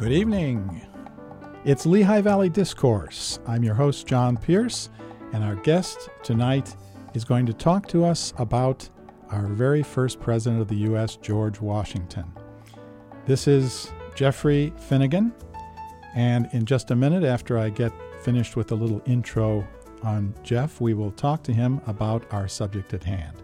Good evening. It's Lehigh Valley Discourse. I'm your host, John Pierce, and our guest tonight is going to talk to us about our very first president of the U.S., George Washington. This is Jeffrey Finnegan, and in just a minute after I get finished with a little intro on Jeff, we will talk to him about our subject at hand.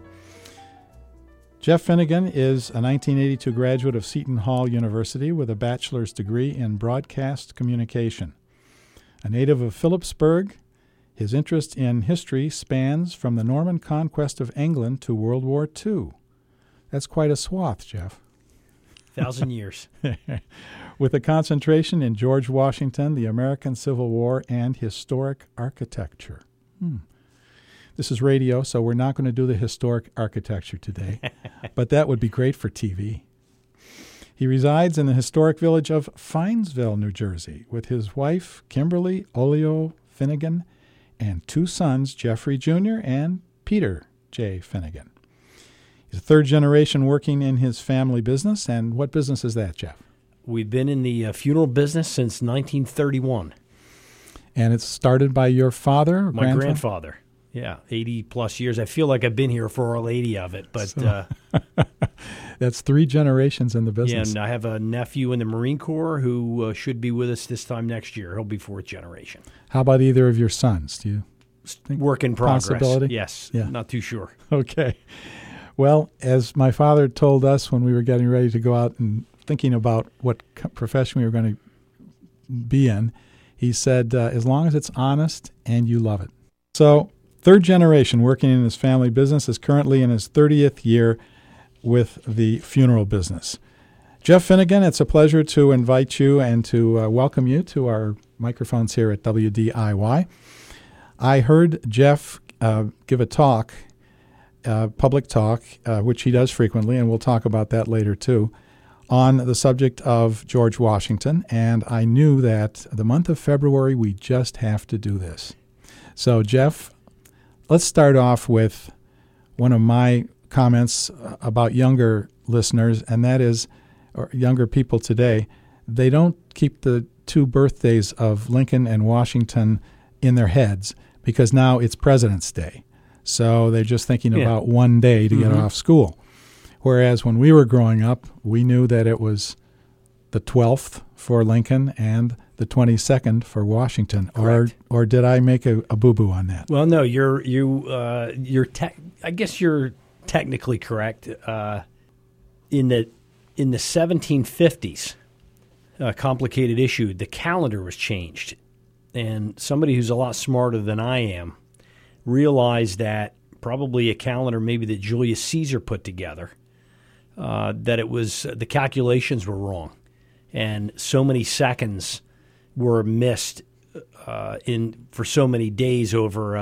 Jeff Finnegan is a 1982 graduate of Seton Hall University with a bachelor's degree in broadcast communication. A native of Phillipsburg, his interest in history spans from the Norman conquest of England to World War II. That's quite a swath, Jeff. 1,000 years. With a concentration in George Washington, the American Civil War, and historic architecture. This is radio, so we're not going to do the historic architecture today, but that would be great for TV. He resides in the historic village of Finesville, New Jersey, with his wife, Kimberly Olio Finnegan, and two sons, Jeffrey Jr. and Peter J. Finnegan. He's a third generation working in his family business. And what business is that, Jeff? We've been in the funeral business since 1931. And it's started by your father? My grandfather. Yeah, 80-plus years. I feel like I've been here for all 80 of it. But that's three generations in the business. Yeah, and I have a nephew in the Marine Corps who should be with us this time next year. He'll be fourth generation. How about either of your sons? Do you think work in progress? Possibility? Yes, yeah. Not too sure. Okay. Well, as my father told us when we were getting ready to go out and thinking about what profession we were going to be in, he said, as long as it's honest and you love it. So, third generation working in his family business, is currently in his 30th year with the funeral business. Jeff Finnegan, it's a pleasure to invite you and to welcome you to our microphones here at WDIY. I heard Jeff give a talk, public talk, which he does frequently, and we'll talk about that later too, on the subject of George Washington, and I knew that the month of February we just have to do this. So, Jeff, let's start off with one of my comments about younger listeners, and that is, or younger people today, they don't keep the two birthdays of Lincoln and Washington in their heads because now it's President's Day. So they're just thinking about one day to get off school. Whereas when we were growing up, we knew that it was the 12th for Lincoln and the 22nd for Washington. Or did I make a boo-boo on that? Well, no, I guess you're technically correct. In the 1750s, a complicated issue, the calendar was changed. And somebody who's a lot smarter than I am realized that probably a calendar maybe that Julius Caesar put together, that it was the calculations were wrong. And so many seconds were missed for so many days over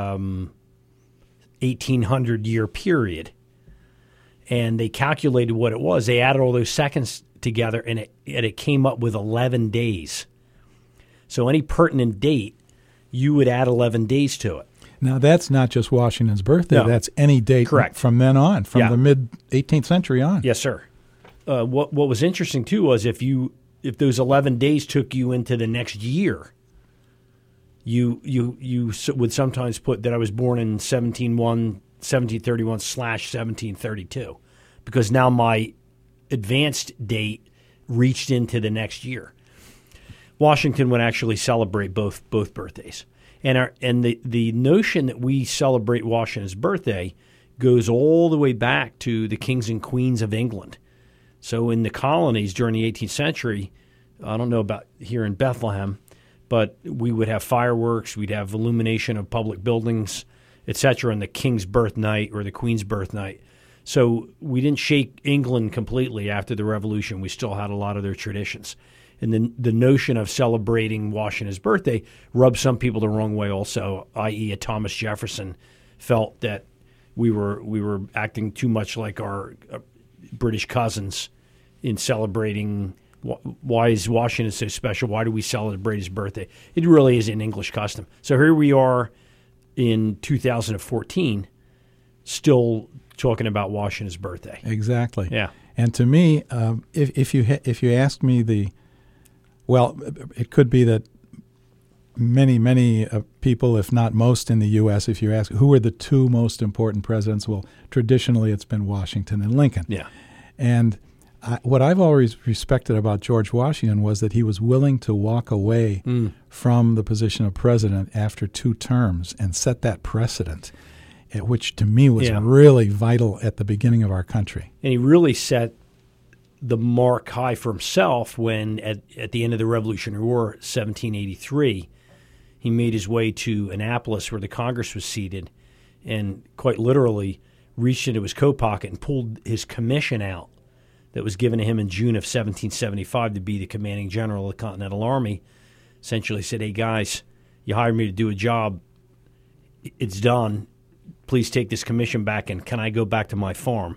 1,800-year period. And they calculated what it was. They added all those seconds together, and it came up with 11 days. So any pertinent date, you would add 11 days to it. Now, that's not just Washington's birthday. No. That's any date from then on, from the mid-18th century on. Yes, sir. What was interesting, too, was if those 11 days took you into the next year, you would sometimes put that I was born in 1731/1732, because now my advanced date reached into the next year. Washington would actually celebrate both birthdays. And the notion that we celebrate Washington's birthday goes all the way back to the kings and queens of England. So in the colonies during the 18th century, I don't know about here in Bethlehem, but we would have fireworks, we'd have illumination of public buildings, etc., on the king's birth night or the queen's birth night. So we didn't shake England completely after the Revolution. We still had a lot of their traditions. And the notion of celebrating Washington's birthday rubbed some people the wrong way also, i.e. Thomas Jefferson felt that we were acting too much like our British cousins in celebrating. Why is Washington so special? Why do we celebrate his birthday? It really is an English custom. So here we are in 2014 still talking about Washington's birthday. Exactly. Yeah. And to me, if you asked me Well, it could be that many people, if not most in the U.S., if you ask who are the two most important presidents, well, traditionally it's been Washington and Lincoln. Yeah. And what I've always respected about George Washington was that he was willing to walk away from the position of president after 2 terms and set that precedent, which to me was really vital at the beginning of our country. And he really set the mark high for himself when, at the end of the Revolutionary War, 1783, he made his way to Annapolis where the Congress was seated and quite literally reached into his coat pocket and pulled his commission out that was given to him in June of 1775 to be the commanding general of the Continental Army. Essentially said, hey, guys, you hired me to do a job. It's done. Please take this commission back, and can I go back to my farm?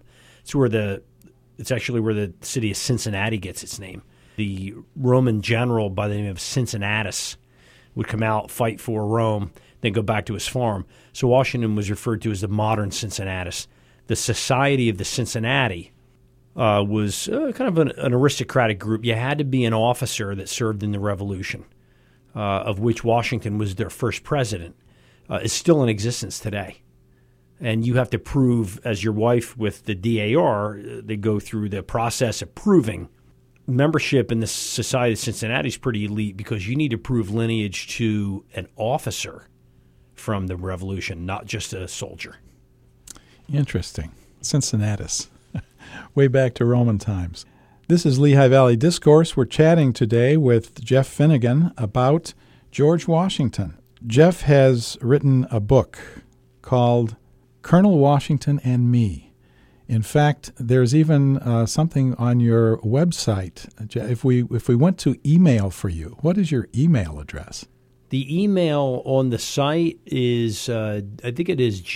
It's actually where the city of Cincinnati gets its name. The Roman general by the name of Cincinnatus would come out, fight for Rome, then go back to his farm. So Washington was referred to as the modern Cincinnatus. The Society of the Cincinnati was kind of an aristocratic group. You had to be an officer that served in the Revolution, of which Washington was their first president. Is still in existence today. And you have to prove, as your wife with the DAR, they go through the process of proving. Membership in the Society of Cincinnati is pretty elite because you need to prove lineage to an officer from the Revolution, not just a soldier. Interesting. Cincinnatus. Way back to Roman times. This is Lehigh Valley Discourse. We're chatting today with Jeff Finnegan about George Washington. Jeff has written a book called Colonel Washington and Me. In fact, there's even something on your website. If we went to email for you, what is your email address? The email on the site is, I think it is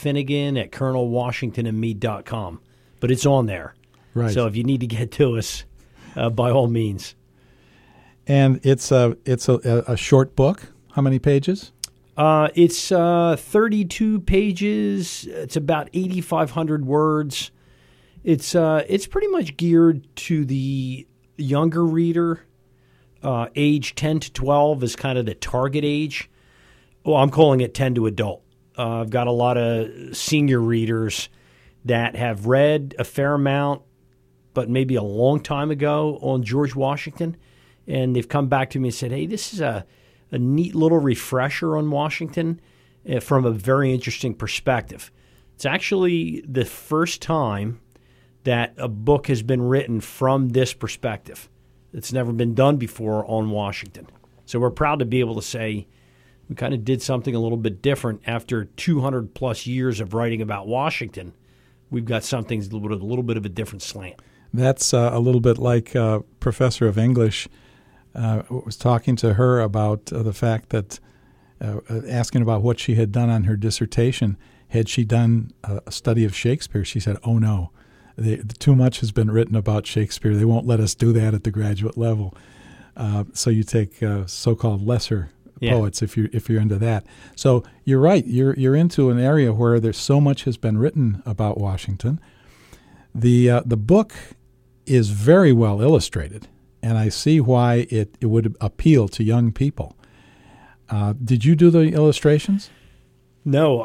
jfinnegan@colonelwashingtonandme.com, but it's on there. Right. So if you need to get to us, by all means. And it's a short book. How many pages? It's 32 pages. It's about 8,500 words. It's pretty much geared to the younger reader. Age 10 to 12 is kind of the target age. Well, I'm calling it 10 to adult. I've got a lot of senior readers that have read a fair amount, but maybe a long time ago on George Washington, and they've come back to me and said, hey, this is a neat little refresher on Washington from a very interesting perspective. It's actually the first time that a book has been written from this perspective. It's never been done before on Washington. So we're proud to be able to say we kind of did something a little bit different after 200 plus years of writing about Washington. We've got something with a little bit of a different slant. That's a little bit like a professor of English was talking to her about the fact that asking about what she had done on her dissertation. Had she done a study of Shakespeare? She said, oh, no. Too much has been written about Shakespeare. They won't let us do that at the graduate level. So you take so-called lesser poets if you're into that. So you're right. You're into an area where there's so much has been written about Washington. The book is very well illustrated, and I see why it would appeal to young people. Did you do the illustrations? No,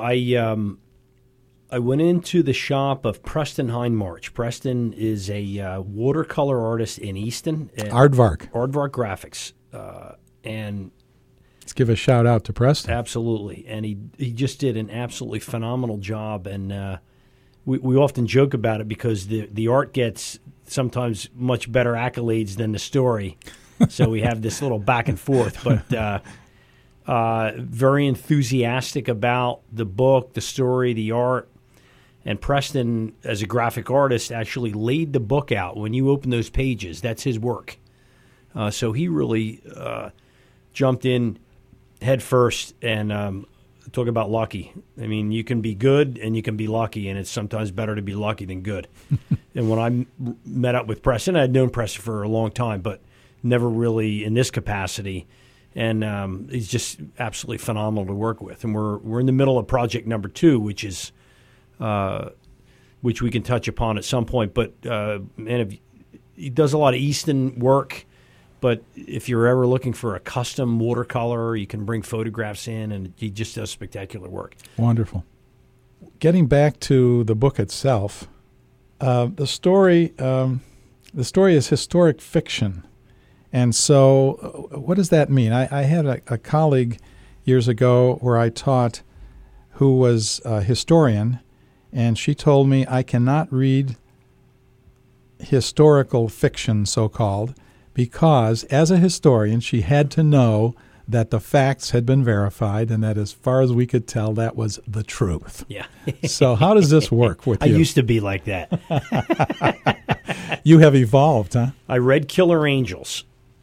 I went into the shop of Preston Hindmarch. Preston is a watercolor artist in Easton. Aardvark Graphics. And let's give a shout out to Preston. Absolutely. And he just did an absolutely phenomenal job. And we often joke about it because the art gets sometimes much better accolades than the story. So we have this little back and forth. But very enthusiastic about the book, the story, the art. And Preston, as a graphic artist, actually laid the book out. When you open those pages, that's his work. So he really jumped in head first and talk about lucky. I mean, you can be good and you can be lucky, and it's sometimes better to be lucky than good. And when I met up with Preston, I had known Preston for a long time, but never really in this capacity. And he's just absolutely phenomenal to work with. And we're in the middle of project number 2, which we can touch upon at some point. But man, he does a lot of Easton work, But if you're ever looking for a custom watercolor, you can bring photographs in, and he just does spectacular work. Wonderful. Getting back to the book itself, the story is historic fiction. And so what does that mean? I had a colleague years ago where I taught who was a historian, and she told me I cannot read historical fiction, so-called, because as a historian she had to know that the facts had been verified and that as far as we could tell, that was the truth. Yeah. So how does this work with you? I used to be like that. You have evolved, huh? I read Killer Angels,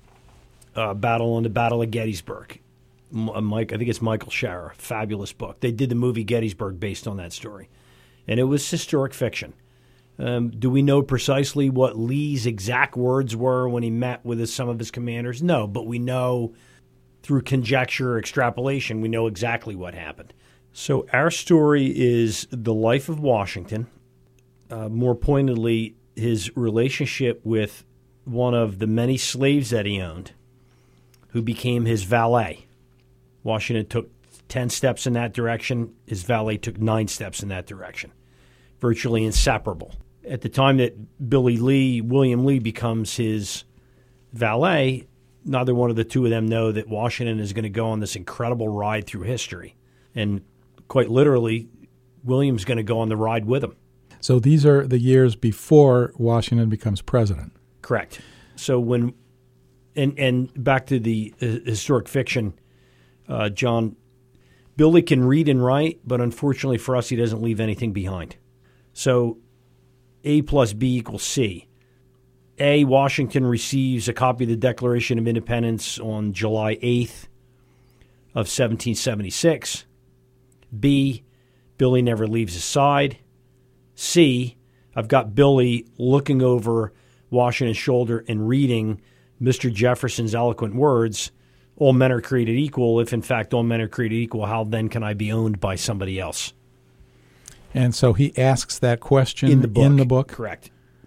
Battle of Gettysburg. I think it's Michael Shara, fabulous book. They did the movie Gettysburg based on that story. And it was historic fiction. Do we know precisely what Lee's exact words were when he met with some of his commanders? No, but we know through conjecture, extrapolation, we know exactly what happened. So our story is the life of Washington, more pointedly, his relationship with one of the many slaves that he owned, who became his valet. Washington took 10 steps in that direction. His valet took 9 steps in that direction, virtually inseparable. At the time that William Lee becomes his valet, neither one of the two of them know that Washington is going to go on this incredible ride through history. And quite literally, William's going to go on the ride with him. So these are the years before Washington becomes president. Correct. So when, and back to the historic fiction, John, Billy can read and write, but unfortunately for us, he doesn't leave anything behind. So A plus B equals C. A, Washington receives a copy of the Declaration of Independence on July 8th of 1776. B, Billy never leaves his side. C, I've got Billy looking over Washington's shoulder and reading Mr. Jefferson's eloquent words, all men are created equal. If, in fact, all men are created equal, how then can I be owned by somebody else? And so he asks that question in the book? Correct.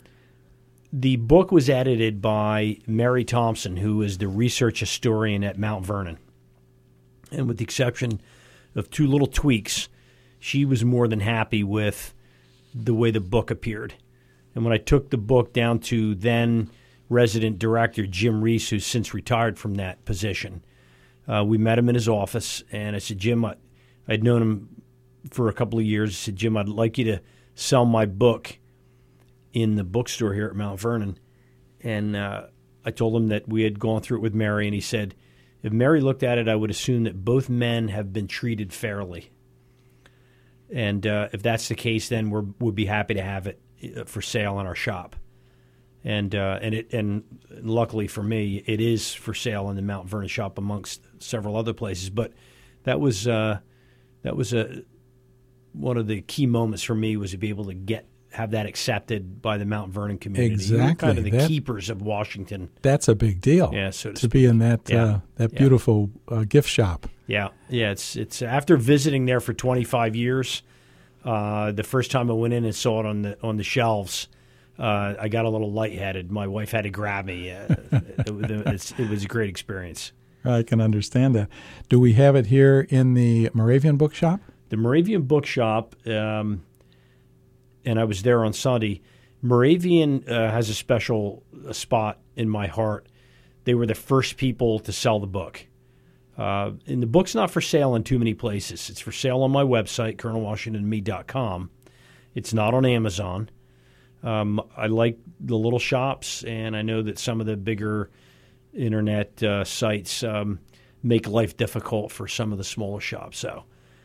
The book was edited by Mary Thompson, who is the research historian at Mount Vernon. And with the exception of 2 little tweaks, she was more than happy with the way the book appeared. And when I took the book down to then resident director Jim Reese, who's since retired from that position, we met him in his office, and I said, Jim, I'd known him for a couple of years. I said, Jim, I'd like you to sell my book in the bookstore here at Mount Vernon. And I told him that we had gone through it with Mary, and he said, if Mary looked at it, I would assume that both men have been treated fairly. And if that's the case, then we'd be happy to have it for sale in our shop. And luckily for me, it is for sale in the Mount Vernon shop amongst several other places. But that was one of the key moments for me, was to be able to have that accepted by the Mount Vernon community. Exactly. We're kind of the keepers of Washington. That's a big deal. Yeah, to be in that beautiful gift shop. Yeah. It's after visiting there for 25 years. The first time I went in and saw it on the shelves, I got a little lightheaded. My wife had to grab me. It was a great experience. I can understand that. Do we have it here in the Moravian Bookshop? The Moravian Bookshop, and I was there on Sunday. Moravian has a special spot in my heart. They were the first people to sell the book. And the book's not for sale in too many places. It's for sale on my website, colonelwashingtonme.com. It's not on Amazon. I like the little shops, and I know that some of the bigger internet sites make life difficult for some of the smaller shops. So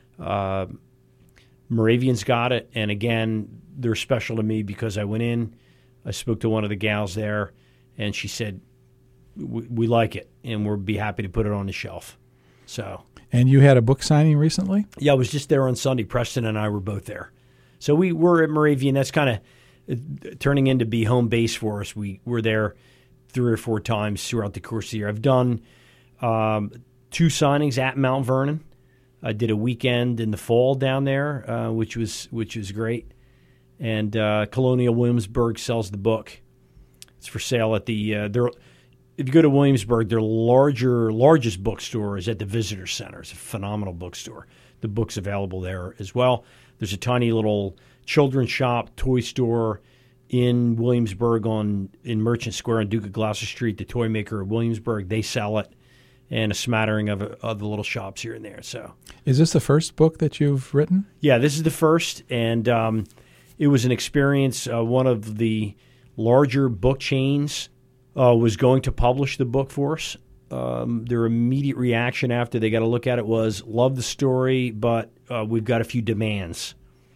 Moravian's got it, and again, they're special to me because I went in, I spoke to one of the gals there, and she said, we like it, and we'll be happy to put it on the shelf. So. And you had a book signing recently? Yeah, I was just there on Sunday. Preston and I were both there. So we were at Moravian. That's kind of turning into be home base for us. We were there 3 or 4 times throughout the course of the year. I've done 2 signings at Mount Vernon. I did a weekend in the fall down there, which was great. And Colonial Williamsburg sells the book. It's for sale at the if you go to Williamsburg, their largest bookstore is at the Visitor Center. It's a phenomenal bookstore. The book's available there as well. There's a tiny little children's shop, toy store in Williamsburg in Merchant Square on Duke of Gloucester Street, the Toy Maker of Williamsburg. They sell it, and a smattering of other little shops here and there. So, is this the first book that you've written? Yeah, this is the first, and it was an experience. One of the larger book chains was going to publish the book for us. Their immediate reaction after they got a look at it was, love the story, but we've got a few demands.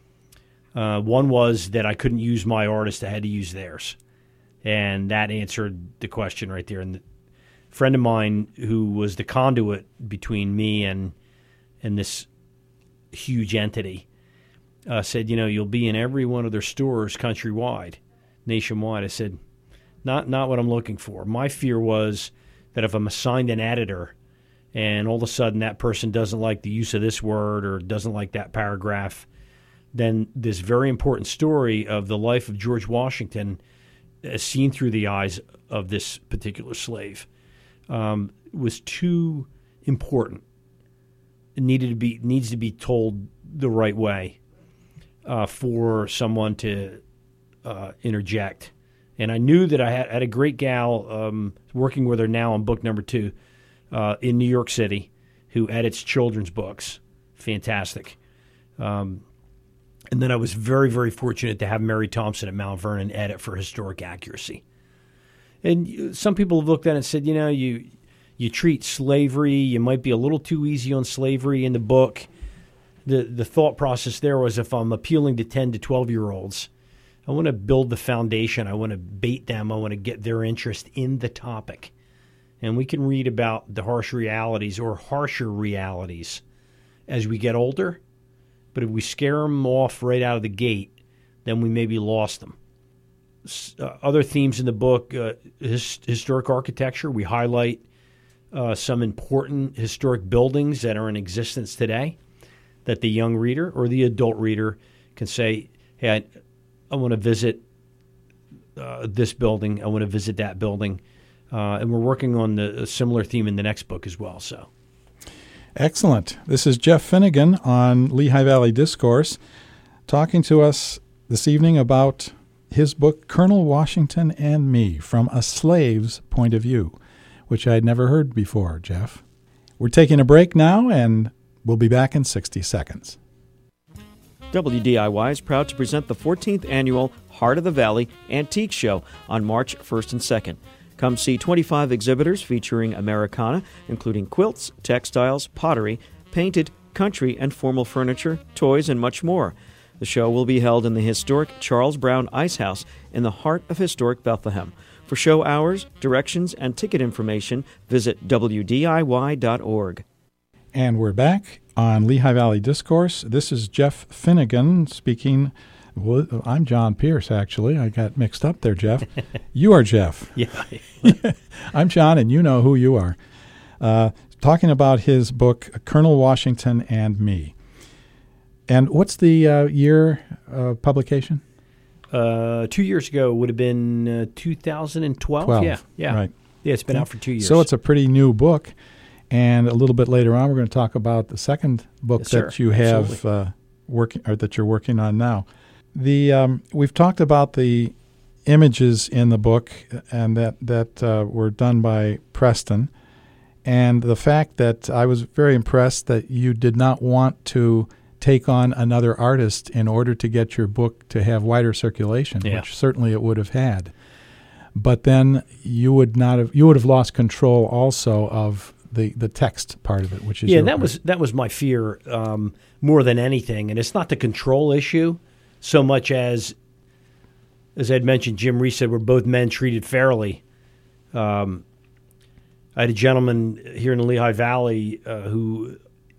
One was that I couldn't use my artist. I had to use theirs. And that answered the question right there. And a friend of mine who was the conduit between me and this huge entity said, you'll be in every one of their stores countrywide, nationwide. I said, not what I'm looking for. My fear was that if I'm assigned an editor and all of a sudden that person doesn't like the use of this word or doesn't like that paragraph, then this very important story of the life of George Washington, as seen through the eyes of this particular slave, was too important. It needs to be told the right way for someone to interject. And I knew that I had a great gal working with her now on book number 2 in New York City who edits children's books. Fantastic. And then I was very, very fortunate to have Mary Thompson at Mount Vernon edit for historic accuracy. And some people have looked at it and said, you treat slavery, you might be a little too easy on slavery in the book. The thought process there was, if I'm appealing to 10 to 12-year-olds, I want to build the foundation. I want to bait them. I want to get their interest in the topic. And we can read about the harsh realities or harsher realities as we get older. But if we scare them off right out of the gate, then we maybe lost them. Other themes in the book, historic architecture. We highlight some important historic buildings that are in existence today that the young reader or the adult reader can say, hey, I want to visit this building. I want to visit that building. And we're working on a similar theme in the next book as well. So, excellent. This is Jeff Finnegan on Lehigh Valley Discourse talking to us this evening about his book, Colonel Washington and Me, From a Slave's Point of View, which I had never heard before, Jeff. We're taking a break now, and we'll be back in 60 seconds. WDIY is proud to present the 14th Annual Heart of the Valley Antique Show on March 1st and 2nd. Come see 25 exhibitors featuring Americana, including quilts, textiles, pottery, painted, country and formal furniture, toys, and much more. The show will be held in the historic Charles Brown Ice House in the heart of historic Bethlehem. For show hours, directions, and ticket information, visit WDIY.org. And we're back on Lehigh Valley Discourse. This is Jeff Finnegan speaking. Well, I'm John Pierce, actually. I got mixed up there, Jeff. You are Jeff. Yeah. I'm John, and you know who you are. Talking about his book, Colonel Washington and Me. And what's the year of publication? 2 years ago would have been 2012. 12. Yeah. Right. Yeah, it's been out for 2 years. So it's a pretty new book. And a little bit later on, we're going to talk about the second book that you have working, or that you're working on now. We've talked about the images in the book, and that were done by Preston, and the fact that I was very impressed that you did not want to take on another artist in order to get your book to have wider circulation, which certainly it would have had. But then you would have lost control also of the text part of it, which is that was my fear more than anything, and it's not the control issue so much as I'd mentioned. Jim Reese said we're both men treated fairly. I had a gentleman here in the Lehigh Valley who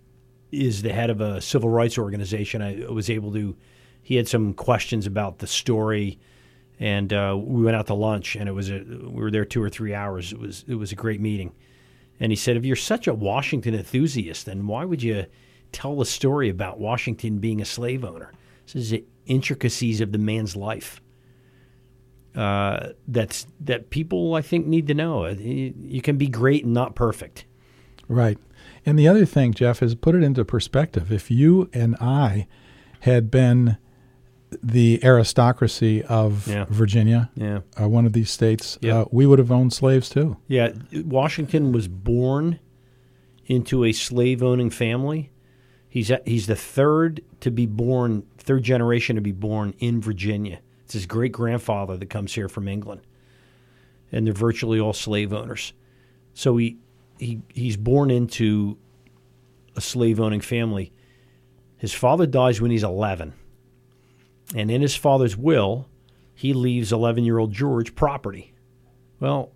is the head of a civil rights organization. I was able to. He had some questions about the story, and we went out to lunch, and we were there 2 or 3 hours. It was a great meeting. And he said, if you're such a Washington enthusiast, then why would you tell the story about Washington being a slave owner? This is the intricacies of the man's life. that people, I think, need to know. You can be great and not perfect. Right. And the other thing, Jeff, is put it into perspective. If you and I had been the aristocracy of Virginia, one of these states, we would have owned slaves too. Yeah, Washington was born into a slave-owning family. He's the third generation to be born in Virginia. It's his great-grandfather that comes here from England, and they're virtually all slave owners. So he's born into a slave-owning family. His father dies when he's 11. And in his father's will, he leaves 11-year-old George property. Well,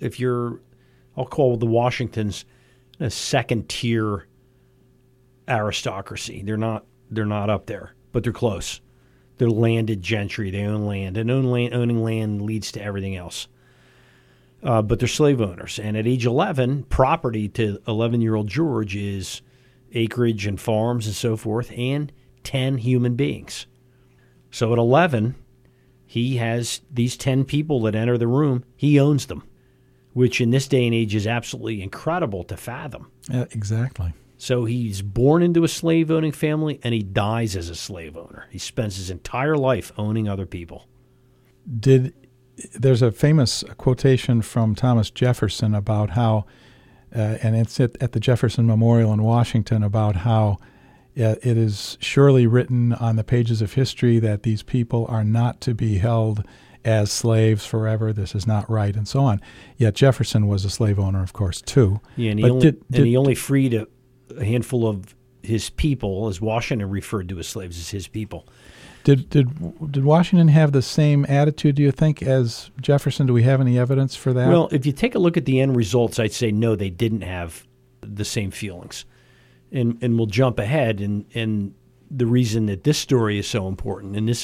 I'll call the Washingtons a second-tier aristocracy. They're not up there, but they're close. They're landed gentry. They own land, and owning land leads to everything else. But they're slave owners. And at age 11, property to 11-year-old George is acreage and farms and so forth, and 10 human beings. So at 11, he has these 10 people that enter the room. He owns them, which in this day and age is absolutely incredible to fathom. Exactly. So he's born into a slave-owning family, and he dies as a slave owner. He spends his entire life owning other people. There's a famous quotation from Thomas Jefferson about how, and it's at the Jefferson Memorial in Washington, about how it is surely written on the pages of history that these people are not to be held as slaves forever. This is not right, and so on. Yet Jefferson was a slave owner, of course, too. Yeah, and he only freed a handful of his people, as Washington referred to as slaves, as his people. Did Washington have the same attitude, do you think, as Jefferson? Do we have any evidence for that? Well, if you take a look at the end results, I'd say no, they didn't have the same feelings. And we'll jump ahead, and the reason that this story is so important, and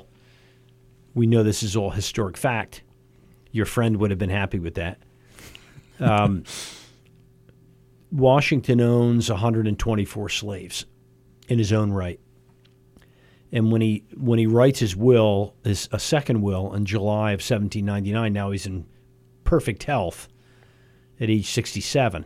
we know this is all historic fact. Your friend would have been happy with that. Washington owns 124 slaves in his own right. And when he writes his will, a second will in July of 1799, now he's in perfect health at age 67.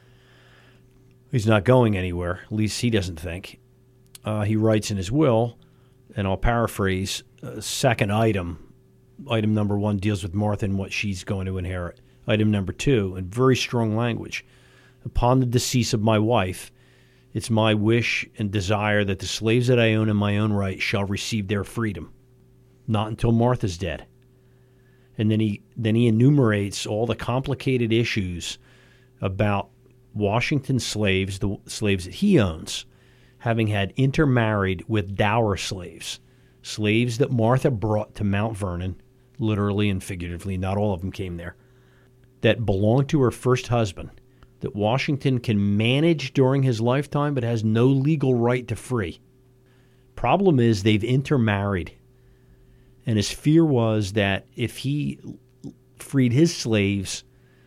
He's not going anywhere, at least he doesn't think. He writes in his will, and I'll paraphrase, second item number 1 deals with Martha and what she's going to inherit. Item number 2, in very strong language, upon the decease of my wife, it's my wish and desire that the slaves that I own in my own right shall receive their freedom, not until Martha's dead. And then he enumerates all the complicated issues about Washington slaves, the slaves that he owns, having had intermarried with dower slaves that Martha brought to Mount Vernon, literally and figuratively, not all of them came there, that belonged to her first husband, that Washington can manage during his lifetime but has no legal right to free. Problem is they've intermarried, and his fear was that if he freed his slaves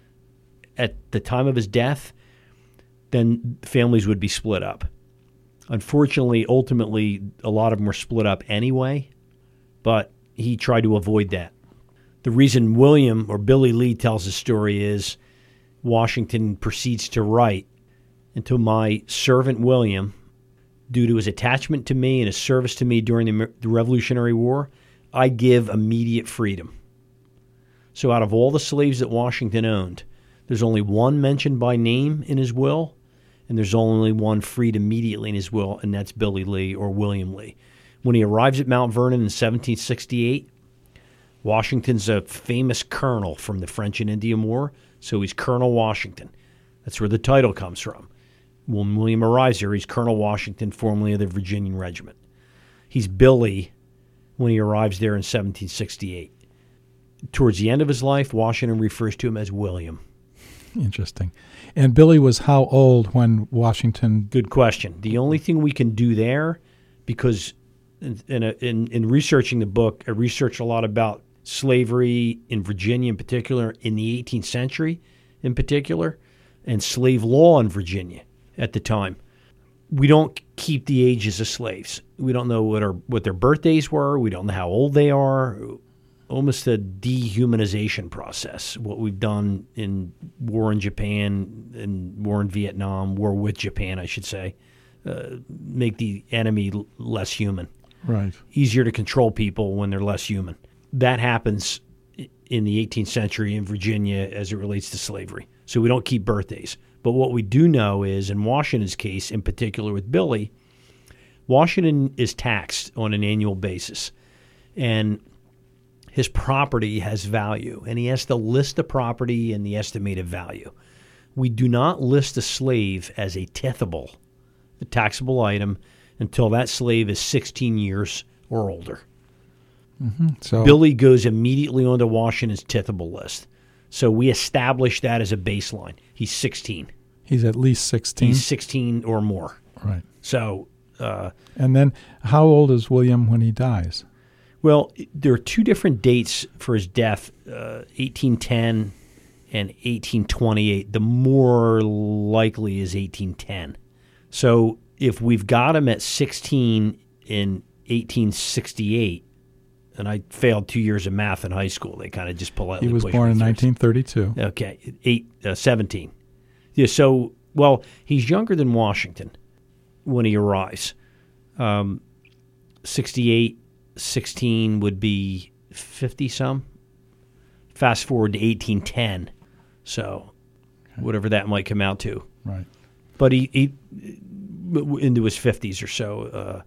at the time of his death, then families would be split up. Unfortunately, ultimately, a lot of them were split up anyway, but he tried to avoid that. The reason William, or Billy Lee, tells his story is Washington proceeds to write, "Until my servant William, due to his attachment to me and his service to me during the Revolutionary War, I give immediate freedom." So out of all the slaves that Washington owned, there's only one mentioned by name in his will, and there's only one freed immediately in his will, and that's Billy Lee, or William Lee. When he arrives at Mount Vernon in 1768, Washington's a famous colonel from the French and Indian War, so he's Colonel Washington. That's where the title comes from. When William arrives here, he's Colonel Washington, formerly of the Virginian Regiment. He's Billy when he arrives there in 1768. Towards the end of his life, Washington refers to him as William. Interesting. And Billy was how old when Washington? Good question. The only thing we can do there, because in researching the book, I researched a lot about slavery in Virginia in particular, in the 18th century in particular, and slave law in Virginia at the time. We don't keep the ages of slaves. We don't know what their birthdays were. We don't know how old they are. almost a dehumanization process. What we've done in war in Japan and war in Vietnam, war with Japan, I should say, make the enemy less human. Right. Easier to control people when they're less human. That happens in the 18th century in Virginia as it relates to slavery. So we don't keep birthdays. But what we do know is, in Washington's case, in particular with Billy, Washington is taxed on an annual basis. And his property has value, and he has to list the property and the estimated value. We do not list a slave as a tithable, a taxable item, until that slave is 16 years or older. Mm-hmm. So Billy goes immediately onto Washington's tithable list. So we establish that as a baseline. He's 16. He's at least 16? He's 16 or more. Right. So, and then how old is William when he dies? Well, there are two different dates for his death, 1810 and 1828. The more likely is 1810. So if we've got him at 16 in 1868, and I failed 2 years of math in high school, they kind of just politely He was pushed born me in through. 1932. Okay, 17. Yeah, so, well, he's younger than Washington when he arrives. 68, 16 would be 50-some. Fast forward to 1810. So whatever that might come out to. Right. But he into his 50s or so.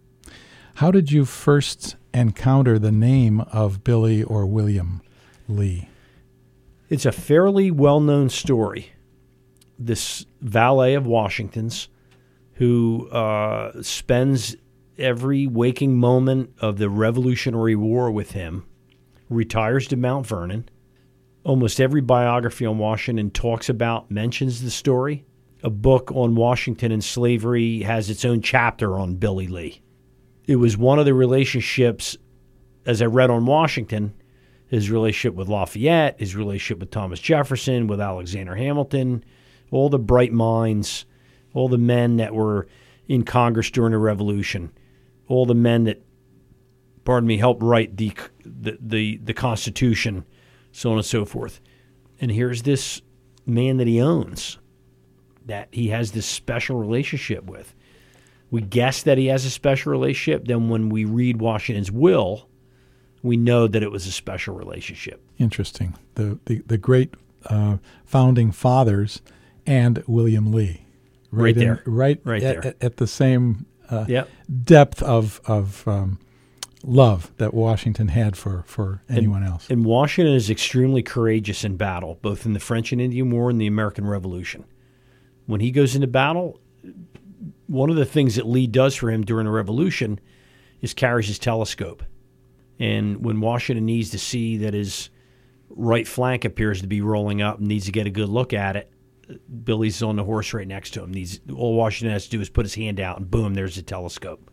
How did you first encounter the name of Billy or William Lee? It's a fairly well-known story. This valet of Washington's who spends every waking moment of the Revolutionary War with him, retires to Mount Vernon. Almost every biography on Washington mentions the story. A book on Washington and slavery has its own chapter on Billy Lee. It was one of the relationships, as I read on Washington, his relationship with Lafayette, his relationship with Thomas Jefferson, with Alexander Hamilton, all the bright minds, all the men that were in Congress during the Revolution, all the men that, helped write the Constitution, so on and so forth. And here's this man that he owns, that he has this special relationship with. We guess that he has a special relationship. Then when we read Washington's will, we know that it was a special relationship. Interesting. The great founding fathers and William Lee. Right there. Right there. At the same Yep. depth of love that Washington had for anyone else. And Washington is extremely courageous in battle, both in the French and Indian War and the American Revolution. When he goes into battle, one of the things that Lee does for him during the Revolution is carries his telescope. And when Washington needs to see that his right flank appears to be rolling up and needs to get a good look at it, Billy's on the horse right next to him. All Washington has to do is put his hand out, and boom, there's the telescope.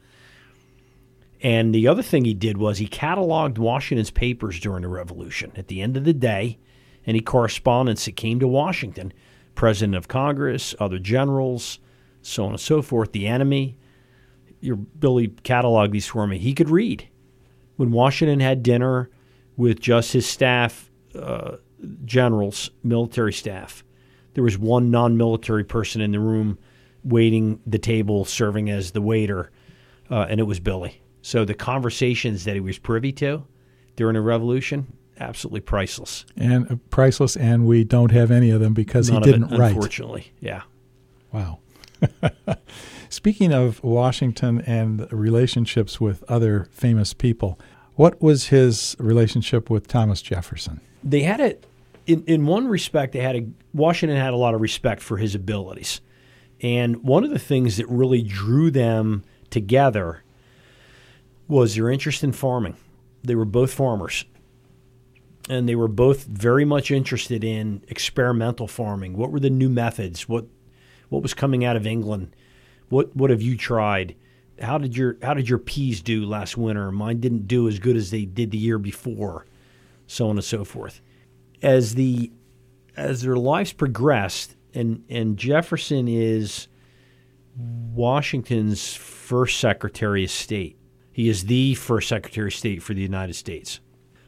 And the other thing he did was he cataloged Washington's papers during the Revolution. At the end of the day, any correspondence that came to Washington, President of Congress, other generals, so on and so forth, the enemy, Billy cataloged these for me. He could read. When Washington had dinner with just his staff, generals, military staff, there was one non-military person in the room waiting the table, serving as the waiter, and it was Billy. So the conversations that he was privy to during the Revolution, absolutely priceless. And priceless, and we don't have any of them because None he didn't of it, write. Unfortunately, yeah. Wow. Speaking of Washington and relationships with other famous people, what was his relationship with Thomas Jefferson? They had it. In one respect, Washington had a lot of respect for his abilities. And one of the things that really drew them together was their interest in farming. They were both farmers. And they were both very much interested in experimental farming. What were the new methods? What was coming out of England? What have you tried? How did your peas do last winter? Mine didn't do as good as they did the year before, so on and so forth. As their lives progressed, and Jefferson is Washington's first Secretary of State. He is the first Secretary of State for the United States.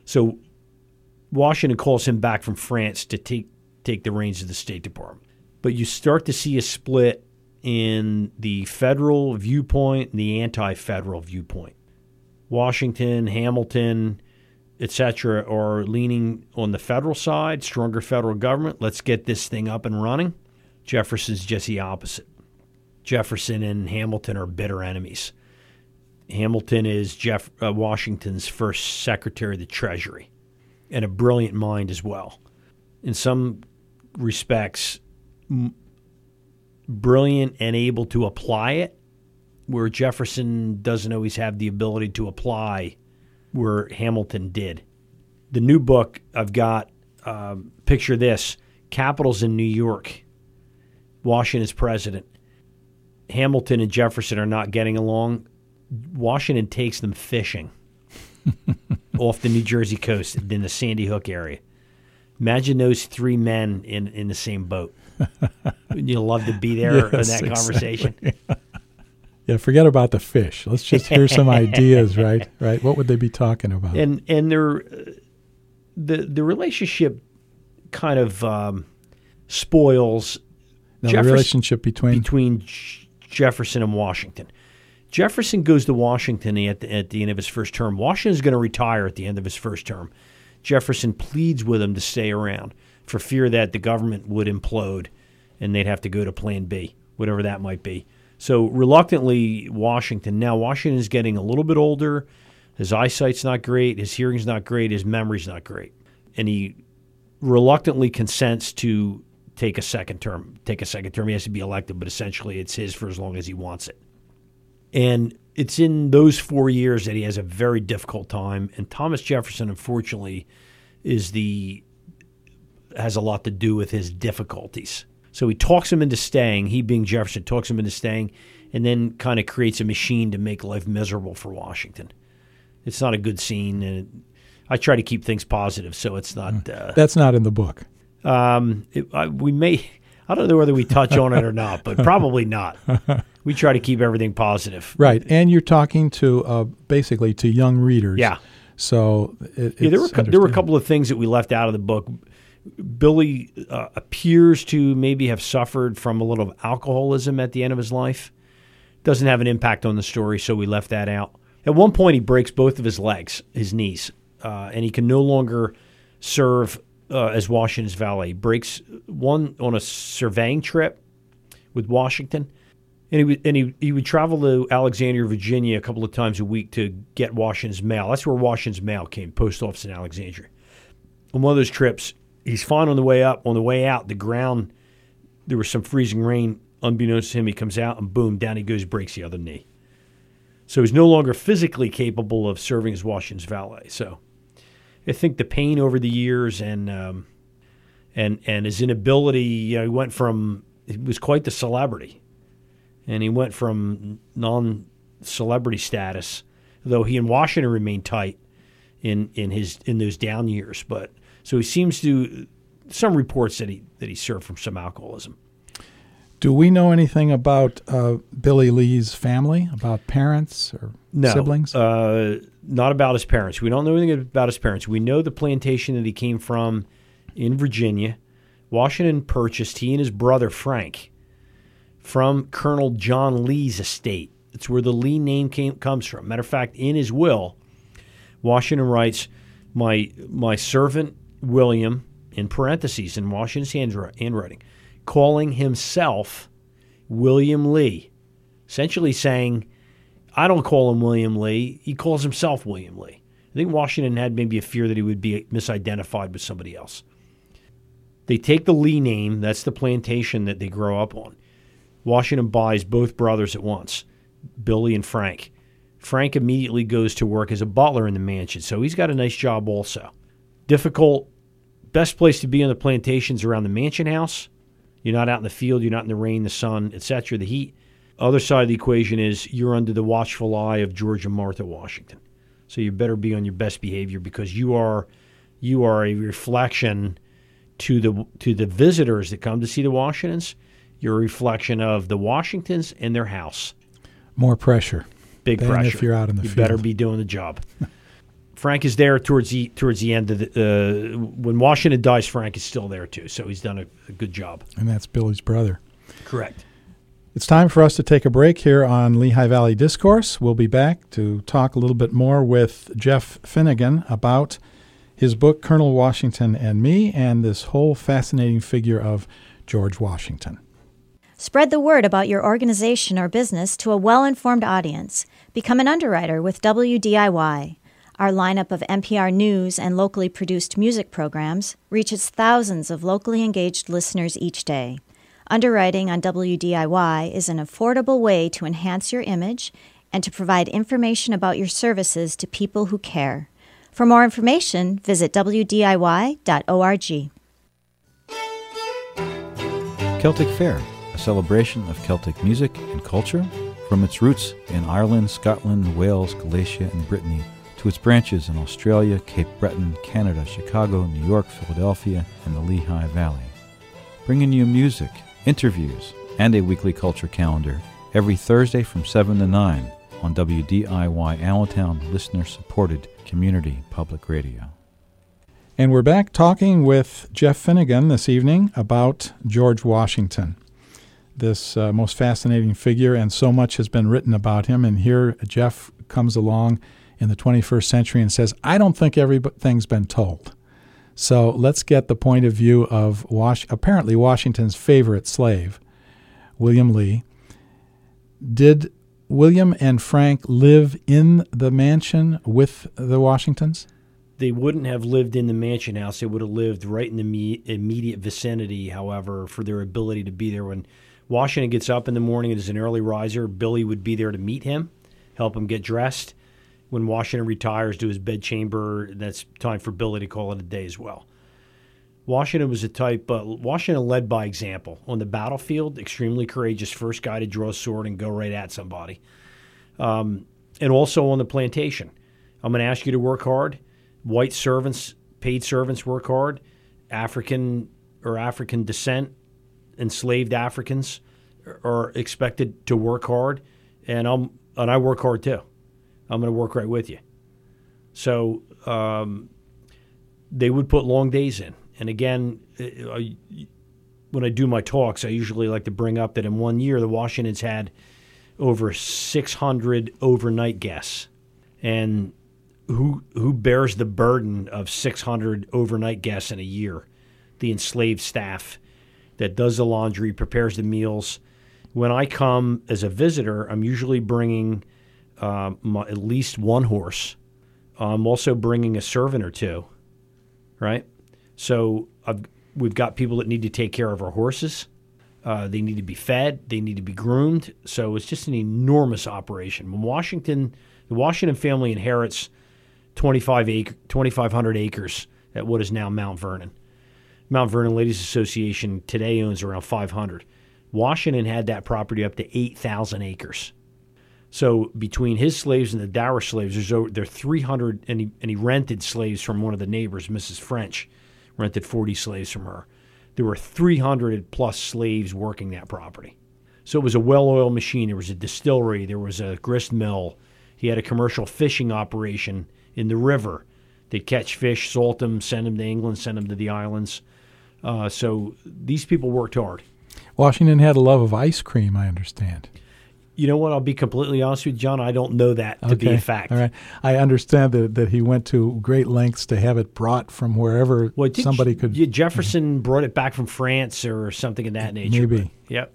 So Washington calls him back from France to take the reins of the State Department. But you start to see a split in the federal viewpoint and the anti-federal viewpoint. Washington, Hamilton, etc., are leaning on the federal side, stronger federal government. Let's get this thing up and running. Jefferson's just the opposite. Jefferson and Hamilton are bitter enemies. Hamilton is Washington's first Secretary of the Treasury, and a brilliant mind as well. In some respects, brilliant and able to apply it, where Jefferson doesn't always have the ability to apply where Hamilton did. The new book I've got, picture this, Capitals in New York. Washington is president. Hamilton and Jefferson are not getting along. Washington takes them fishing off the New Jersey coast in the Sandy Hook area. Imagine those three men in the same boat. You'll love to be there in that conversation. Exactly. Yeah, forget about the fish. Let's just hear some ideas, right? Right. What would they be talking about? And the relationship kind of spoils the relationship between Jefferson and Washington. Jefferson goes to Washington at the end of his first term. Washington's going to retire at the end of his first term. Jefferson pleads with him to stay around for fear that the government would implode and they'd have to go to Plan B, whatever that might be. So reluctantly, Washington's getting a little bit older. His eyesight's not great. His hearing's not great. His memory's not great. And he reluctantly consents to take a second term. He has to be elected, but essentially it's his for as long as he wants it. And it's in those 4 years that he has a very difficult time. And Thomas Jefferson, unfortunately, has a lot to do with his difficulties. So he talks him into staying. He, being Jefferson, talks him into staying, and then kind of creates a machine to make life miserable for Washington. It's not a good scene, and I try to keep things positive, so it's not. That's not in the book. We may. I don't know whether we touch on it or not, but probably not. We try to keep everything positive. Right, and you're talking to basically to young readers. Yeah. So there were a couple of things that we left out of the book. Billy appears to maybe have suffered from a little alcoholism at the end of his life. Doesn't have an impact on the story, so we left that out. At one point, he breaks both of his legs, his knees, and he can no longer serve as Washington's valet. He breaks one on a surveying trip with Washington, and he would travel to Alexandria, Virginia a couple of times a week to get Washington's mail. That's where Washington's mail came, post office in Alexandria. On one of those trips, he's fine on the way up. On the way out, the ground, there was some freezing rain. Unbeknownst to him, he comes out and boom, down he goes, breaks the other knee. So he's no longer physically capable of serving as Washington's valet. So I think the pain over the years and his inability, he was quite the celebrity. And he went from non-celebrity status, though he and Washington remained tight in those down years. But so he seems to, some reports that he suffered from some alcoholism. Do we know anything about Billy Lee's family, about parents or siblings? Not about his parents. We don't know anything about his parents. We know the plantation that he came from in Virginia. Washington purchased, he and his brother Frank, from Colonel John Lee's estate. It's where the Lee name comes from. Matter of fact, in his will, Washington writes, my servant William, in parentheses in Washington's handwriting, calling himself William Lee, essentially saying, I don't call him William Lee. He calls himself William Lee. I think Washington had maybe a fear that he would be misidentified with somebody else. They take the Lee name. That's the plantation that they grow up on. Washington buys both brothers at once, Billy and Frank. Frank immediately goes to work as a butler in the mansion, so he's got a nice job also. Difficult. Best place to be on the plantations around the mansion house. You're not out in the field. You're not in the rain, the sun, etc., the heat. Other side of the equation is you're under the watchful eye of George and Martha Washington. So you better be on your best behavior because you are a reflection to the visitors that come to see the Washingtons. You're a reflection of the Washingtons and their house. More pressure. Big pressure. If you're out in the you field. Better be doing the job. Frank is there towards the end of the when Washington dies. Frank is still there too, so he's done a good job. And that's Billy's brother. Correct. It's time for us to take a break here on Lehigh Valley Discourse. We'll be back to talk a little bit more with Jeff Finnegan about his book, Colonel Washington and Me, and this whole fascinating figure of George Washington. Spread the word about your organization or business to a well-informed audience. Become an underwriter with WDIY. Our lineup of NPR news and locally produced music programs reaches thousands of locally engaged listeners each day. Underwriting on WDIY is an affordable way to enhance your image and to provide information about your services to people who care. For more information, visit WDIY.org. Celtic Fair, a celebration of Celtic music and culture, from its roots in Ireland, Scotland, Wales, Galicia, and Brittany, to its branches in Australia, Cape Breton, Canada, Chicago, New York, Philadelphia, and the Lehigh Valley. Bringing you music, interviews, and a weekly culture calendar every Thursday from 7 to 9 on WDIY Allentown, listener-supported community public radio. And we're back talking with Jeff Finnegan this evening about George Washington, this most fascinating figure, and so much has been written about him. And here Jeff comes along in the 21st century and says, I don't think everything's been told. So let's get the point of view of apparently Washington's favorite slave, William Lee. Did William and Frank live in the mansion with the Washingtons? They wouldn't have lived in the mansion house. They would have lived right in the immediate vicinity, however, for their ability to be there. When Washington gets up in the morning and is an early riser, Billy would be there to meet him, help him get dressed. When Washington retires to his bedchamber, that's time for Billy to call it a day as well. Washington was a type, Washington led by example. On the battlefield, extremely courageous, first guy to draw a sword and go right at somebody. And also on the plantation. I'm going to ask you to work hard. White servants, paid servants work hard. African descent, enslaved Africans are expected to work hard. And I work hard too. I'm going to work right with you. So they would put long days in. And again, when I do my talks, I usually like to bring up that in 1 year, the Washingtons had over 600 overnight guests. And who bears the burden of 600 overnight guests in a year? The enslaved staff that does the laundry, prepares the meals. When I come as a visitor, I'm usually bringing at least one horse. I'm also bringing a servant or two, right? So we've got people that need to take care of our horses. They need to be fed. They need to be groomed. So it's just an enormous operation. When the Washington family inherits 2,500 acres at what is now Mount Vernon. Mount Vernon Ladies Association today owns around 500. Washington had that property up to 8,000 acres. So between his slaves and the dower slaves, there are 300, and he rented slaves from one of the neighbors, Mrs. French, rented 40 slaves from her. There were 300 plus slaves working that property. So it was a well-oiled machine. There was a distillery. There was a grist mill. He had a commercial fishing operation in the river. They'd catch fish, salt them, send them to England, send them to the islands. So these people worked hard. Washington had a love of ice cream, I understand. You know what? I'll be completely honest with you, John. I don't know that to be a fact. All right. I understand that he went to great lengths to have it brought from wherever somebody could. Yeah, Jefferson brought it back from France or something of that nature. Maybe. Yep.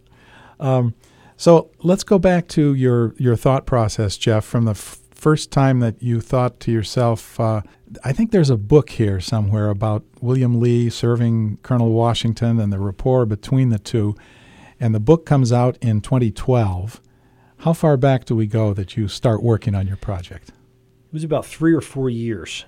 So let's go back to your thought process, Jeff, from the first time that you thought to yourself, I think there's a book here somewhere about William Lee serving Colonel Washington and the rapport between the two. And the book comes out in 2012. How far back do we go that you start working on your project? It was about 3 or 4 years.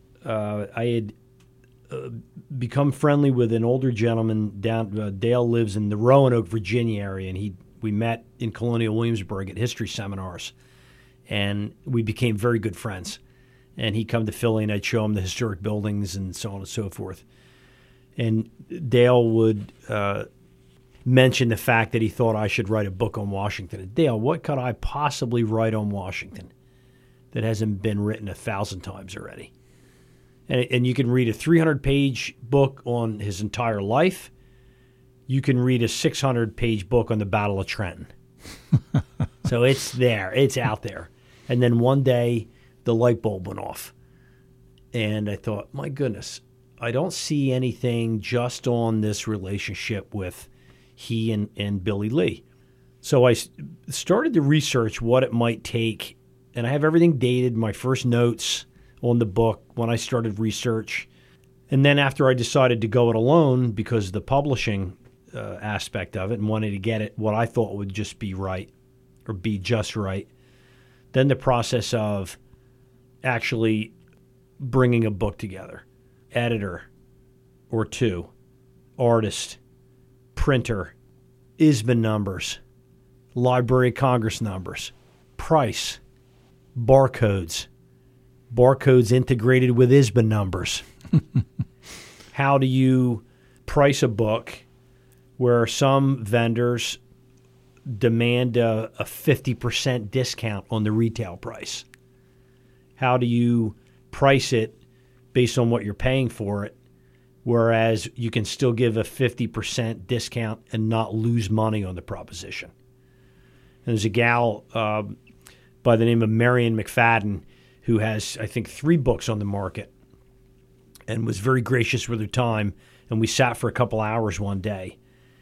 I had become friendly with an older gentleman down. Dale lives in the Roanoke, Virginia area, and we met in Colonial Williamsburg at history seminars, and we became very good friends. And he'd come to Philly, and I'd show him the historic buildings and so on and so forth. And Dale would mentioned the fact that he thought I should write a book on Washington. And Dale, what could I possibly write on Washington? that hasn't been written 1,000 times already. And you can read a 300-page book on his entire life. You can read a 600-page book on the Battle of Trenton. So it's there. It's out there. And then one day, the light bulb went off. And I thought, my goodness, I don't see anything just on this relationship with he and Billy Lee. So I started to research what it might take. And I have everything dated, my first notes on the book when I started research. And then after I decided to go it alone because of the publishing aspect of it and wanted to get it what I thought would just be right or be just right, then the process of actually bringing a book together, editor or two, artist, printer, ISBN numbers, Library of Congress numbers, price, barcodes integrated with ISBN numbers. How do you price a book where some vendors demand a 50% discount on the retail price? How do you price it based on what you're paying for it, whereas you can still give a 50% discount and not lose money on the proposition? And there's a gal by the name of Marion McFadden who has, I think, 3 books on the market and was very gracious with her time. And we sat for a couple hours one day.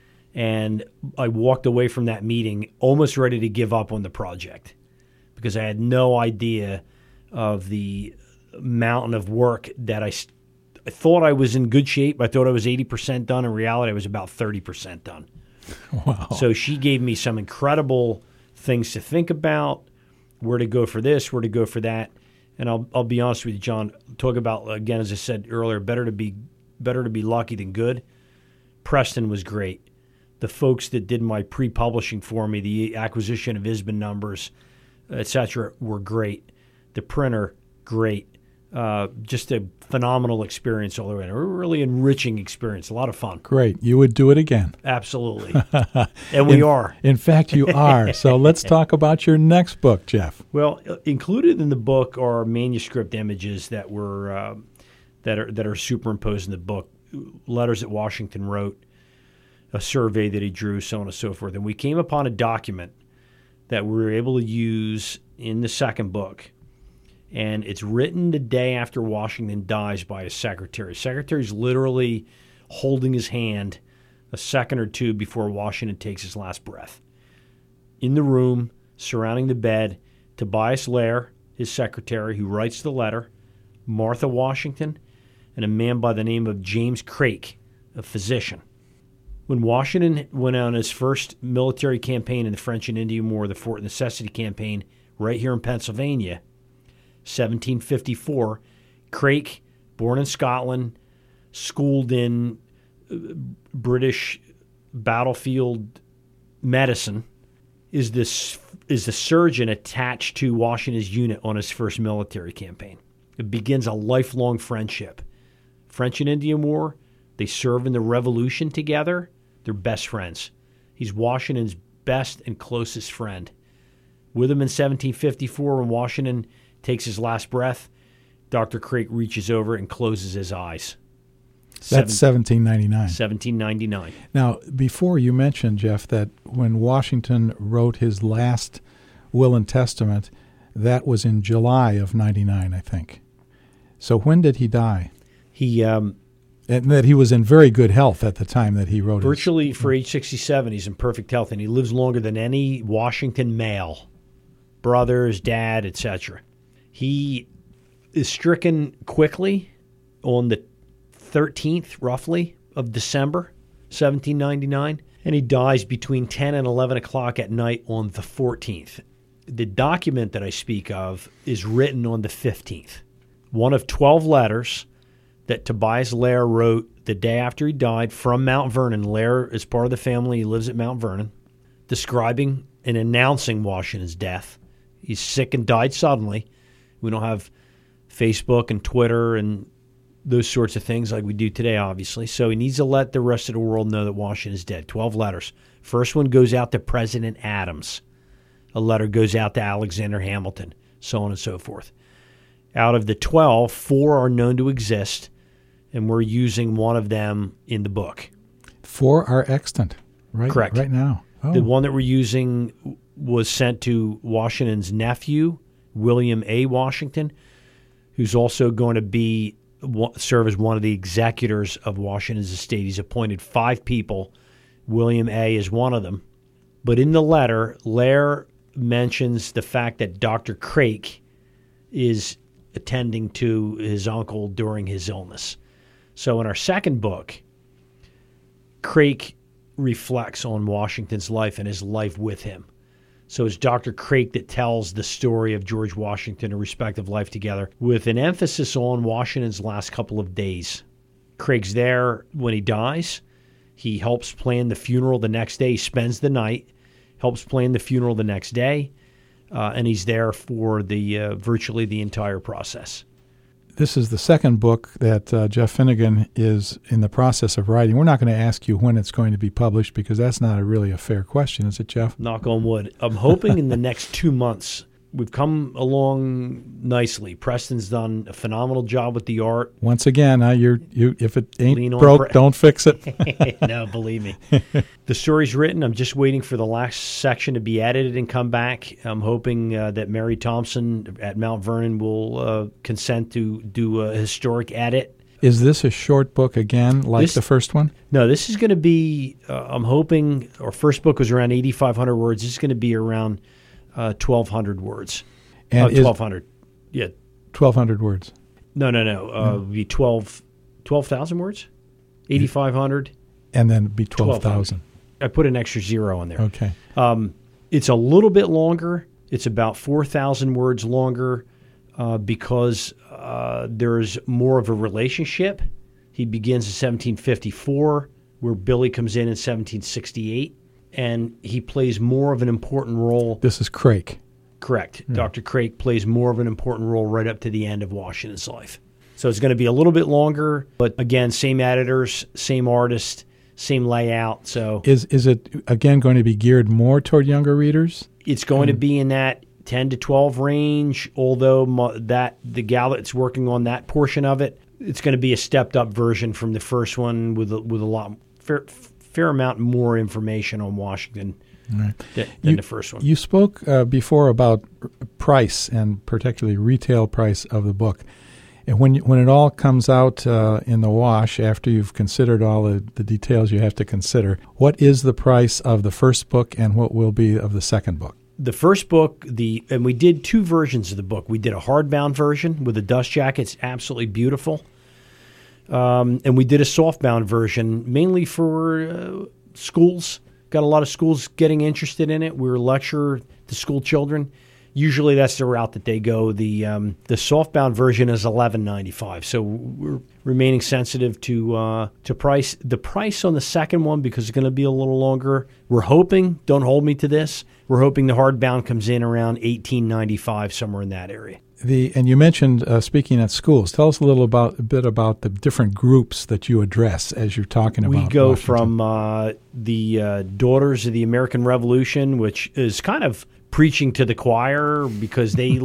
And I walked away from that meeting almost ready to give up on the project because I had no idea of the mountain of work that I thought I was in good shape. I thought I was 80% done. In reality, I was about 30% done. Wow. So she gave me some incredible things to think about, where to go for this, where to go for that. And I'll be honest with you, John, talk about, again, as I said earlier, better to be lucky than good. Preston was great. The folks that did my pre-publishing for me, the acquisition of ISBN numbers, et cetera, were great. The printer, great. Just a phenomenal experience all around. A really enriching experience. A lot of fun. Great. You would do it again. Absolutely. And we are. In fact, you are. So let's talk about your next book, Jeff. Well, included in the book are manuscript images that were that are superimposed in the book, letters that Washington wrote, a survey that he drew, so on and so forth. And we came upon a document that we were able to use in the second book. And it's written the day after Washington dies by his secretary. The secretary's literally holding his hand a second or two before Washington takes his last breath. In the room, surrounding the bed, Tobias Lair, his secretary, who writes the letter, Martha Washington, and a man by the name of James Craik, a physician. When Washington went on his first military campaign in the French and Indian War, the Fort Necessity Campaign, right here in Pennsylvania, 1754, Craik, born in Scotland, schooled in British battlefield medicine, is the surgeon attached to Washington's unit on his first military campaign. It begins a lifelong friendship. French and Indian War, they serve in the Revolution together. They're best friends. He's Washington's best and closest friend. With him in 1754, when Washington takes his last breath, Dr. Craik reaches over and closes his eyes. That's 1799. 1799. Now, before you mentioned, Jeff, that when Washington wrote his last will and testament, that was in July of 99, I think. So when did he die? And that he was in very good health at the time that he wrote it. Virtually for age 67, he's in perfect health, and he lives longer than any Washington male, brothers, dad, etc. He is stricken quickly on the 13th, roughly, of December, 1799, and he dies between 10 and 11 o'clock at night on the 14th. The document that I speak of is written on the 15th. One of 12 letters that Tobias Lair wrote the day after he died from Mount Vernon. Lair is part of the family. He lives at Mount Vernon, describing and announcing Washington's death. He's sick and died suddenly. We don't have Facebook and Twitter and those sorts of things like we do today, obviously. So he needs to let the rest of the world know that Washington is dead. 12 letters. First one goes out to President Adams. A letter goes out to Alexander Hamilton. so on and so forth. Out of the 12, 4 are known to exist, and we're using one of them in the book. 4 are extant, right? Correct. Right now. Oh. The one that we're using was sent to Washington's nephew, William A. Washington, who's also going to serve as one of the executors of Washington's estate. He's appointed 5 people. William A. is one of them. But in the letter, Lair mentions the fact that Dr. Craik is attending to his uncle during his illness. So in our second book, Craik reflects on Washington's life and his life with him. So it's Dr. Craik that tells the story of George Washington and respective life together, with an emphasis on Washington's last couple of days. Craig's there when he dies. He helps plan the funeral the next day. He spends the night, helps plan the funeral the next day, and he's there for the virtually the entire process. This is the second book that Jeff Finnegan is in the process of writing. We're not going to ask you when it's going to be published because that's not really a fair question, is it, Jeff? Knock on wood. I'm hoping in the next 2 months. We've come along nicely. Preston's done a phenomenal job with the art. Once again, if it ain't Lean on broke, don't fix it. No, believe me. The story's written. I'm just waiting for the last section to be edited and come back. I'm hoping that Mary Thompson at Mount Vernon will consent to do a historic edit. Is this a short book again, like the first one? No, this is going to be, I'm hoping, our first book was around 8,500 words. This is going to be around 1,200 words. And 1,200. Yeah. 1,200 words. No. It would be 12,000 words? 8,500. And then it'd be 12,000. I put an extra 0 on there. Okay. It's a little bit longer. It's about 4,000 words longer because there's more of a relationship. He begins in 1754, where Billy comes in 1768. And he plays more of an important role. This is Craik. Correct. Yeah. Dr. Craik plays more of an important role right up to the end of Washington's life. So it's going to be a little bit longer, but again, same editors, same artist, same layout. So is it, again, going to be geared more toward younger readers? It's going to be in that 10 to 12 range, although the gal that's working on that portion of it, it's going to be a stepped-up version from the first one with a lot fair amount more information on Washington than the first one. You spoke before about price, and particularly retail price of the book. And when it all comes out in the wash, after you've considered all the details you have to consider, what is the price of the first book and what will be of the second book? The first book, and we did 2 versions of the book. We did a hardbound version with a dust jacket. It's absolutely beautiful. And we did a softbound version mainly for schools. Got a lot of schools getting interested in it. We lecture the school children. Usually that's the route that they go. The softbound version is $11.95. So we're remaining sensitive to price. The price on the second one, because it's going to be a little longer, we're hoping, don't hold me to this, we're hoping the hardbound comes in around $18.95, somewhere in that area. And you mentioned speaking at schools. Tell us a bit about the different groups that you address as you're talking about. We go Washington. from the Daughters of the American Revolution, which is kind of preaching to the choir because they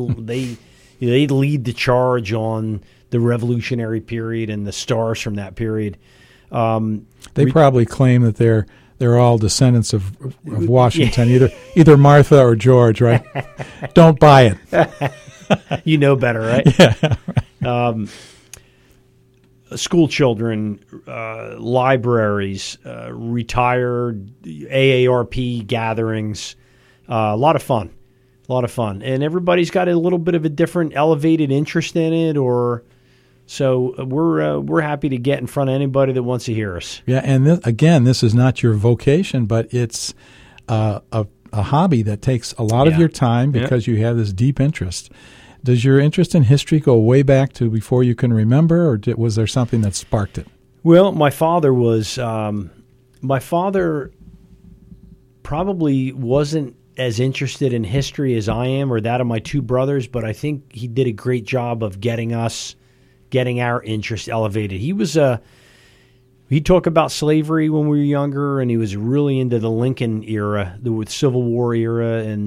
lead the charge on the Revolutionary period and the stars from that period. They probably claim that they're all descendants of Washington, either Martha or George, right? Don't buy it. You know better, right? Yeah. School children, libraries, retired AARP gatherings, a lot of fun. And everybody's got a little bit of a different elevated interest in it, so we're happy to get in front of anybody that wants to hear us. Yeah, and this is not your vocation, but it's a hobby that takes a lot of your time because you have this deep interest. Does your interest in history go way back to before you can remember, or was there something that sparked it? Well, my father probably wasn't as interested in history as I am or that of my 2 brothers, but I think he did a great job of getting our interest elevated. He'd talk about slavery when we were younger, and he was really into the Lincoln era, the Civil War era, and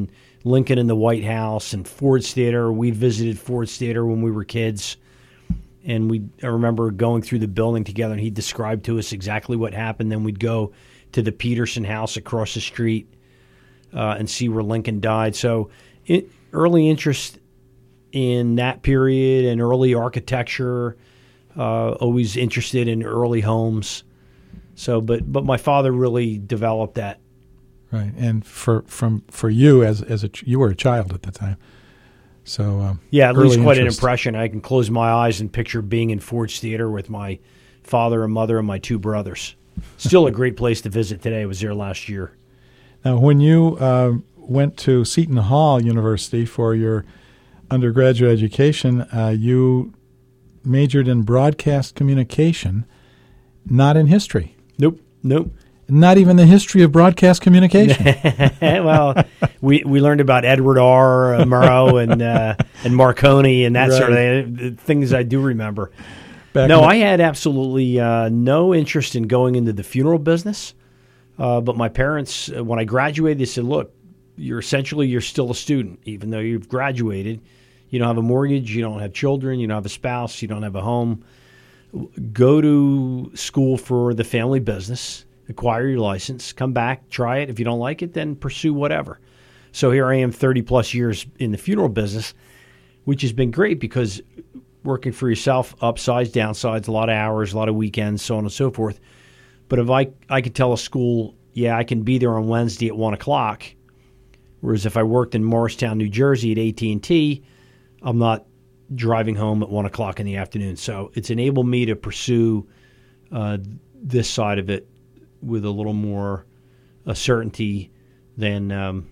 Lincoln and the White House and Ford's Theater. We visited Ford's Theater when we were kids. And I remember going through the building together, and he described to us exactly what happened. Then we'd go to the Peterson House across the street and see where Lincoln died. So early interest in that period and early architecture, always interested in early homes. So, but my father really developed that. Right, and for you you were a child at the time, so yeah, at least quite interest. An impression. I can close my eyes and picture being in Ford's Theater with my father and mother and my two brothers. Still a great place to visit today. I was there last year. Now, when you went to Seton Hall University for your undergraduate education, you majored in broadcast communication, not in history. Nope. Not even the history of broadcast communication. Well, we learned about Edward R. Murrow and Marconi and that sort of thing, things I do remember. I had absolutely no interest in going into the funeral business. But my parents, when I graduated, they said, look, you're still a student, even though you've graduated. You don't have a mortgage, you don't have children, you don't have a spouse, you don't have a home. Go to school for the family business, acquire your license, come back, try it. If you don't like it, then pursue whatever. So here I am 30-plus years in the funeral business, which has been great because working for yourself, upsides, downsides, a lot of hours, a lot of weekends, so on and so forth. But if I could tell a school, I can be there on Wednesday at 1 o'clock, whereas if I worked in Morristown, New Jersey at AT&T, I'm not driving home at 1 o'clock in the afternoon. So it's enabled me to pursue this side of it with a little more certainty than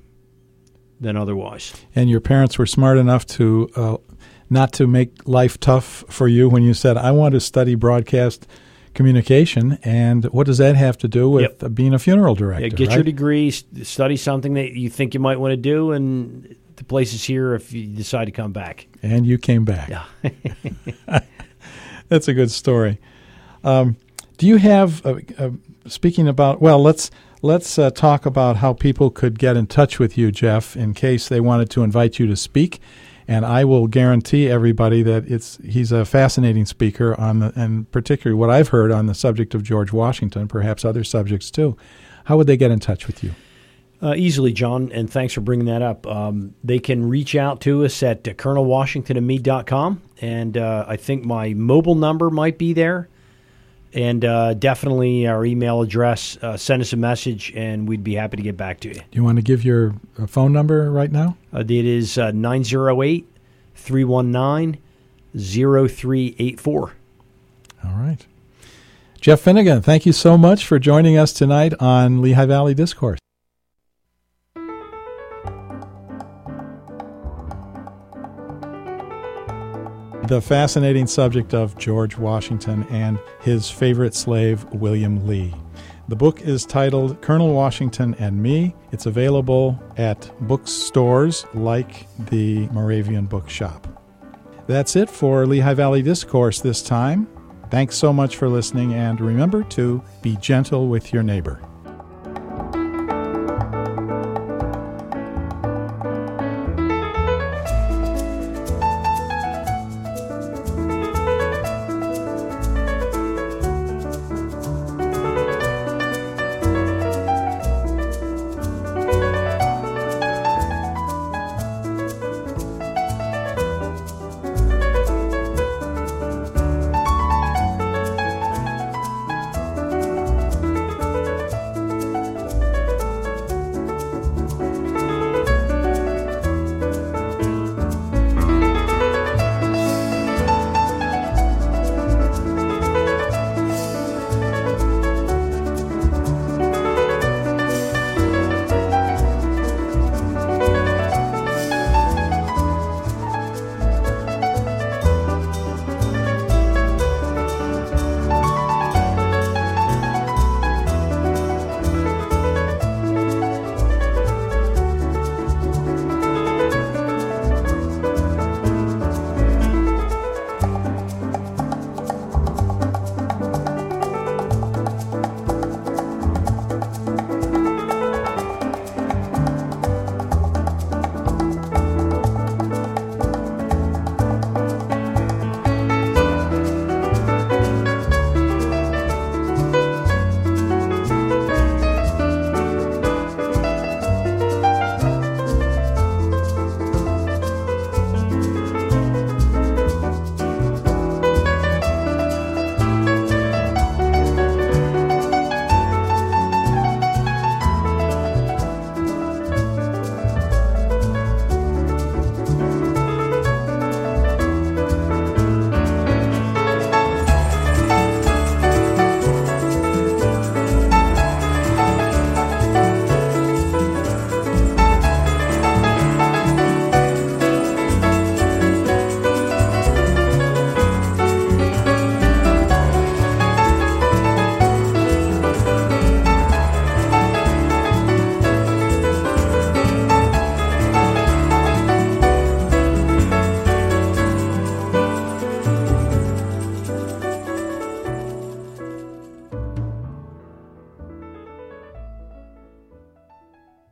otherwise. And your parents were smart enough to not to make life tough for you when you said, I want to study broadcast communication, and what does that have to do with being a funeral director? Get your degree, study something that you think you might want to do, and the place is here if you decide to come back. And you came back. Yeah. That's a good story. Do you have, speaking about, let's talk about how people could get in touch with you, Jeff, in case they wanted to invite you to speak. And I will guarantee everybody that he's a fascinating speaker and particularly what I've heard on the subject of George Washington, perhaps other subjects too. How would they get in touch with you? Easily, John, and thanks for bringing that up. They can reach out to us at colonelwashingtonandme.com, and I think my mobile number might be there, and definitely our email address. Send us a message, and we'd be happy to get back to you. Do you want to give your phone number right now? It is 908-319-0384. All right. Jeff Finnegan, thank you so much for joining us tonight on Lehigh Valley Discourse. The fascinating subject of George Washington and his favorite slave, William Lee. The book is titled Colonel Washington and Me. It's available at bookstores like the Moravian Bookshop. That's it for Lehigh Valley Discourse this time. Thanks so much for listening, and remember to be gentle with your neighbor.